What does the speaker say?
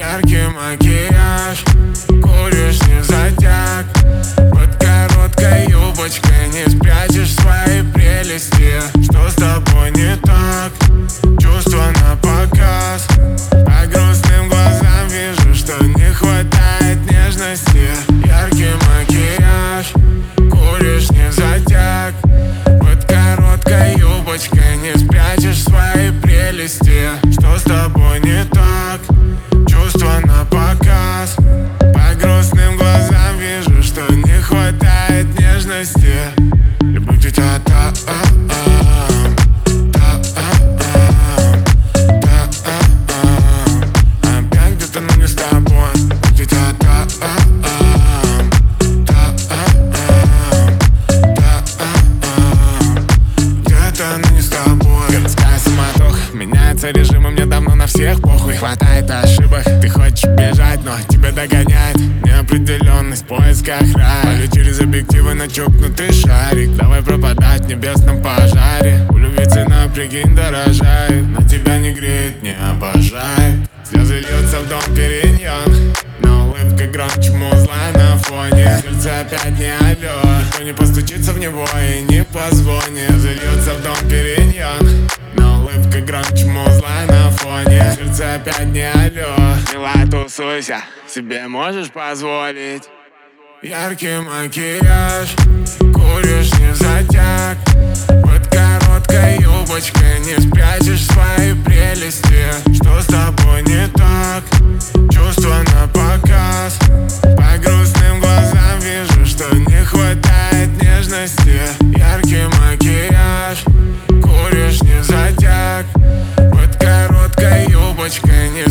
яркий макияж, куришь не затяг. Под короткой юбочкой не спрячешь свои прелести. Что с тобой не так? Чувства на показ. По грустным глазам вижу, что не хватает нежности. Яркий макияж, куришь не затяг. Под короткой юбочкой не спрячешь свои прелести. Что с тобой не так? Чувства на показ. По грустным глазам вижу, что не хватает нежности. Любовь у тебя опять где-то, но не с тобой. Любовь у тебя где-то, но не с тобой. Городская суматоха, меняется режим, и мне давно на всех похуй. Хватает ошибок, ты хочешь бежать, но тебя догоняет неопределенность в поисках рая. Полю через объективы на чокнутый шарик. Давай пропадать в небесном пожаре. У любви цена, прикинь, дорожает. Но тебя не греет, не обожает. Слезы льются в дом периньон, но улыбка громче музла на фоне. Сердце опять не алё, никто не постучится в него и не позвонит. Зальется в дом периньон, но улыбка громче музла на фоне. Сердце опять не алё. Милая, тусуйся, себе можешь позволить. Яркий макияж, куришь не затяг. Под короткой юбочкой не спрячешь свои прелести. Что с тобой не так? Чувства на показ. По грустным глазам вижу, что не хватает нежности. Яркий макияж, куришь не затяг. Под короткой юбочкой не